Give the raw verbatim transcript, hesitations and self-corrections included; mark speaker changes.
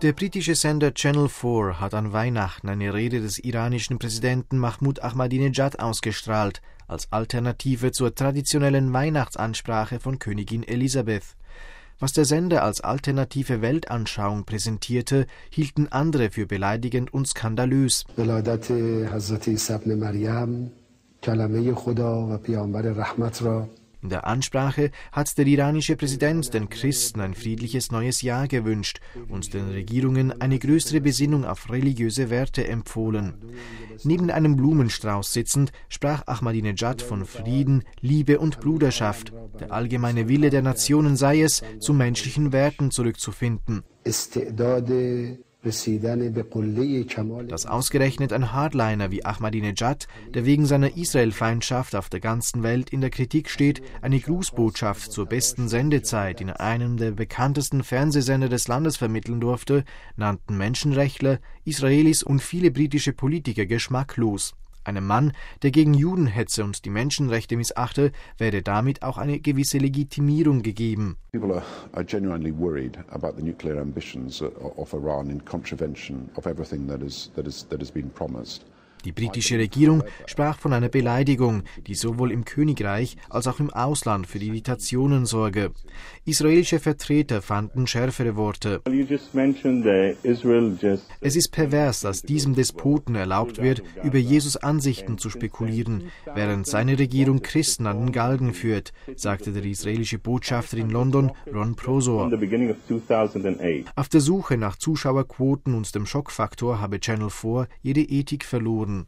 Speaker 1: Der britische Sender Channel vier hat an Weihnachten eine Rede des iranischen Präsidenten Mahmoud Ahmadinejad ausgestrahlt, als Alternative zur traditionellen Weihnachtsansprache von Königin Elisabeth. Was der Sender als alternative Weltanschauung präsentierte, hielten andere für beleidigend und skandalös. In der Ansprache hat der iranische Präsident den Christen ein friedliches neues Jahr gewünscht und den Regierungen eine größere Besinnung auf religiöse Werte empfohlen. Neben einem Blumenstrauß sitzend sprach Ahmadinejad von Frieden, Liebe und Bruderschaft. Der allgemeine Wille der Nationen sei es, zu menschlichen Werten zurückzufinden. Dass ausgerechnet ein Hardliner wie Ahmadinejad, der wegen seiner Israel-Feindschaft auf der ganzen Welt in der Kritik steht, eine Grußbotschaft zur besten Sendezeit in einem der bekanntesten Fernsehsender des Landes vermitteln durfte, nannten Menschenrechtler, Israelis und viele britische Politiker geschmacklos. Einem Mann, der gegen Juden hetze und die Menschenrechte missachte, werde damit auch eine gewisse Legitimierung gegeben.
Speaker 2: People are, are genuinely worried about the nuclear ambitions of Iran in contravention of everything that is that is that has been promised.
Speaker 1: Die britische Regierung sprach von einer Beleidigung, die sowohl im Königreich als auch im Ausland für Irritationen sorge. Israelische Vertreter fanden schärfere Worte. Es ist pervers, dass diesem Despoten erlaubt wird, über Jesus Ansichten zu spekulieren, während seine Regierung Christen an den Galgen führt, sagte der israelische Botschafter in London, Ron Prosor. Auf der Suche nach Zuschauerquoten und dem Schockfaktor habe Channel vier jede Ethik verloren.